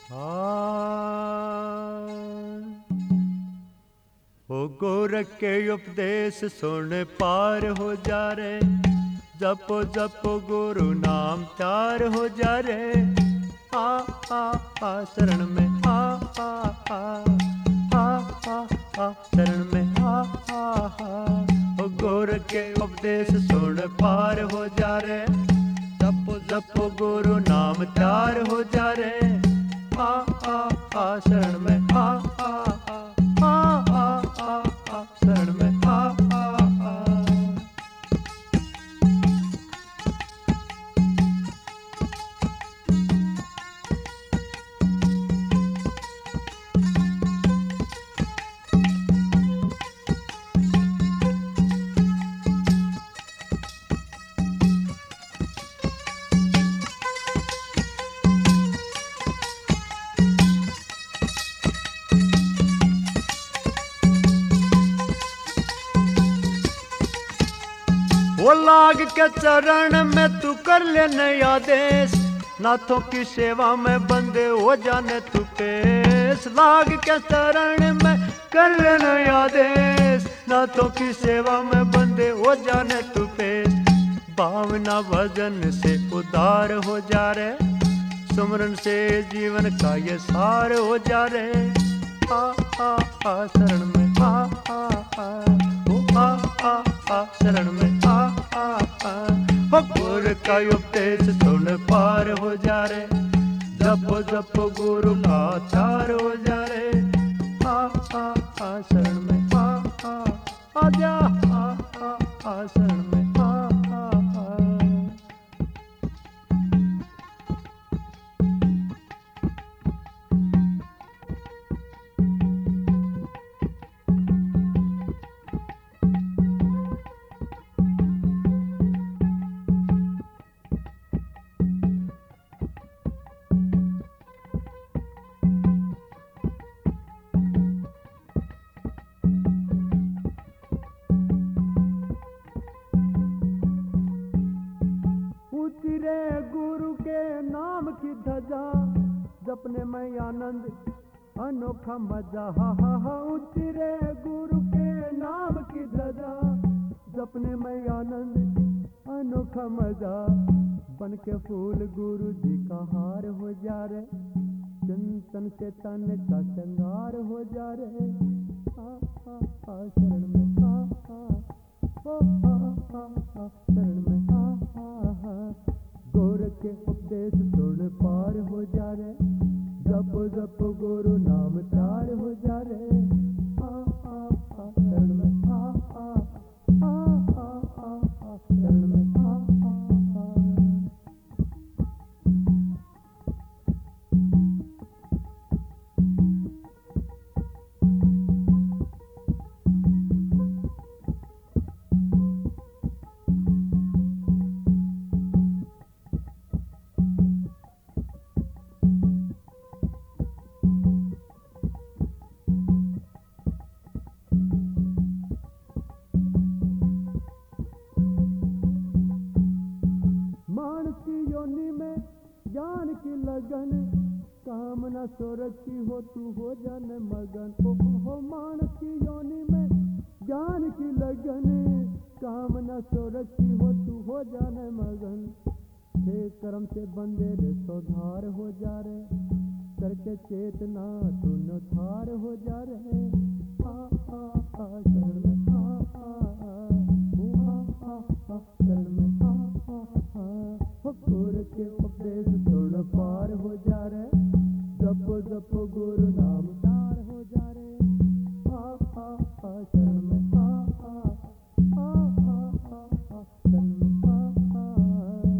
ओ गोरख के उपदेश सुन पार हो जा रे, जपो जपो गुरु नाम चार हो जा रे। आ आ आ शरण में आ आ आ आ आ आ शरण में आ आ आ। ओ गोरख के उपदेश सुन पार हो जा रे, जपो जपो गुरु नाम चार हो जा रे। आ आ आ शरण में आ आ आ आ आ आ आ शरण में आ आ आ। वो लाग के चरण में तू कर ले नया देश, नाथों की सेवा में बंदे हो जाने तू पेश। लाग के चरण में कर ले नया देश, नाथों की सेवा में बंदे हो जाने तू पेश। भावना भजन से उदार हो जा रे, सुमरन से जीवन का ये सार हो जा रे। आ आ आ शरण में आ आ आ ओ आ आ आ शरण में आ आ आ। हो गुरु का उपदेश सुन पार हो जा रे, जपो जपो गुरु का चार हो जा रे। आ आ आ शरण में आ आ आ जा आ आ आ शरण में आ आ आ। रे गुरु के नाम की ध्वजा, जपने में आनंद अनोखा मजा। हा हा हा ऊंची रे गुरु के नाम की ध्वजा, जपने में आनंद अनोखा मजा। बन के फूल गुरु जी का हार हो जा रे, चिंतन से तन का श्रृंगार हो जा रे। आ आ आ शरण में आ आ ओ आ आ आ शरण में आ आ आ। गोरख के उपदेश सुन पार हो जा रे, जपो जपो गुरु नाम चार हो जा रे। आ आ आ शरण में आ आ आ आ आ आ शरण में आ आ आ। योनि में ज्ञान की लगन, कामना सो रखी हो तू हो जाने मगन। ओ हो मानस की योनि में ज्ञान की लगन, कामना सो रखी हो तू हो जाने मगन। हे कर्म से बंदे रे सुधार हो जा रे, करके चेतना तू नथार हो जा रे। आ आ आ शरण में आ आ आ शरण में आ आ आ। गुरु के उपदेश सुन पार हो जा रे, जपो जपो गुरु नाम चार हो जा रे। आ आ आ शरण में आ आ आ आ आ आ शरण में आ आ आ।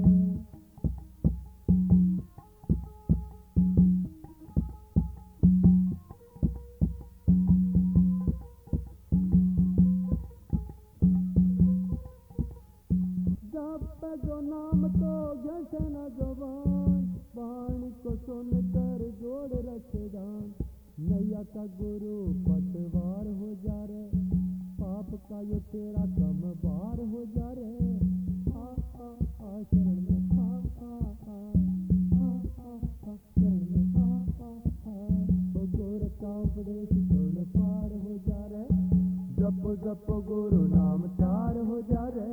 जप जो नाम तो घसे न जुबान, वाणी को सुन कर जोड़ रखे दान। नैया का गुरु पतवार हो जा रे, पाप का यो तेरा कम बार हो जा रे। आ आ आ शरण में आ आ आ आ आ शरण में आ आ उपदेश छोड़ पार हो जा रे, जप जप गुरु नाम चार हो जा रे।